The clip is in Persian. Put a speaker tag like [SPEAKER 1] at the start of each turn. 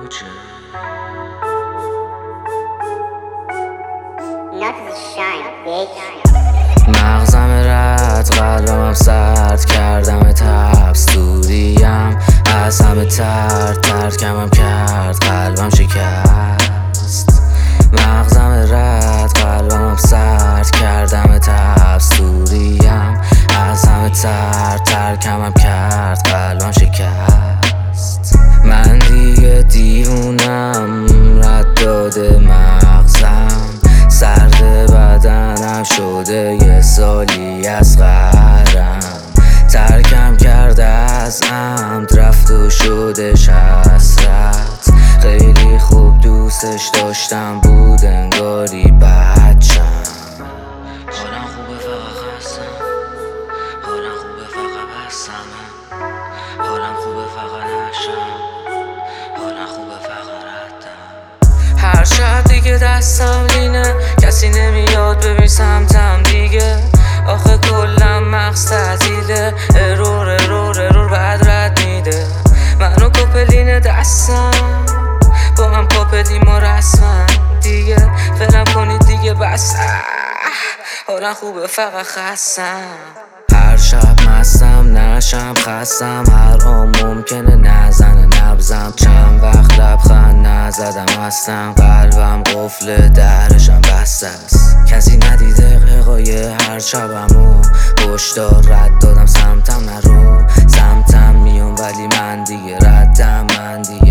[SPEAKER 1] کوچه مغزم رد قلبم سرد کردم تبس دوریم از همه ترکمم کرد قلبم شکست مغزم رد قلبم سرد کردم تبس دوریم از همه ترکمم کرد قلبم شکست من دیگه دیوونم رد داده مغزم سرد بدنم شده یه سالی از قهرم ترکم کرده از عمد رفت و شدش حسرت خیلی خوب دوستش داشتم بود انگاری بچم حالم خوبه فقط خستم حالم خوبه فقط بستمه حالم خوبه فقط نشم حالم خوبه فقط ردم هر شب دیگه دستم لینه کسی نمیاد ببین سمتم دیگه آخه کلم مغز تعطیله ارور بعد رد میده منو کپلین دستم با هم کپلیم و رسمن دیگه فلم کنید دیگه بس حالم خوبه فقط خستم هر شب مستم نشم خستم هر آن ممکنه نزنه نبزم چند وقت لبخند نزدم هستم قلبم قفل درشم بسته است کسی ندیده قیقای هر شبمو هشدار رد دادم سمتم نرو سمتم میام ولی من دیگه ردم من دیگه